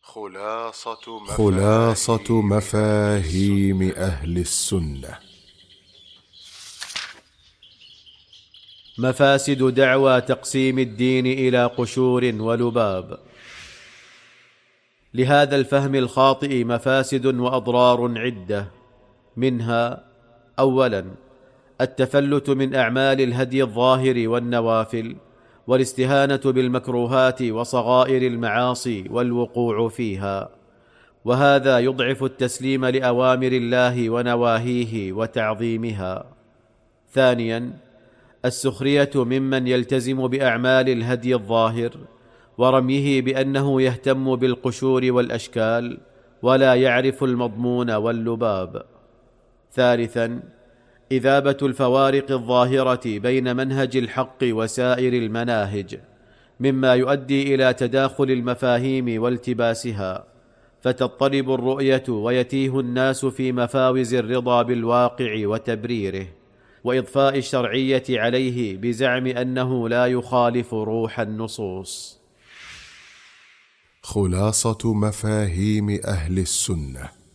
خلاصة مفاهيم أهل السنة. مفاسد دعوى تقسيم الدين إلى قشور ولباب. لهذا الفهم الخاطئ مفاسد وأضرار عدة، منها: أولا، التفلت من أعمال الهدي الظاهر والنوافل، والاستهانة بالمكروهات وصغائر المعاصي والوقوع فيها، وهذا يضعف التسليم لأوامر الله ونواهيه وتعظيمها. ثانيا، السخرية ممن يلتزم بأعمال الهدي الظاهر، ورميه بأنه يهتم بالقشور والأشكال ولا يعرف المضمون واللباب. ثالثا، إذابة الفوارق الظاهرة بين منهج الحق وسائر المناهج، مما يؤدي إلى تداخل المفاهيم والتباسها، فتضطرب الرؤية ويتيه الناس في مفاوز الرضا بالواقع وتبريره، وإضفاء الشرعية عليه بزعم أنه لا يخالف روح النصوص. خلاصة مفاهيم أهل السنة.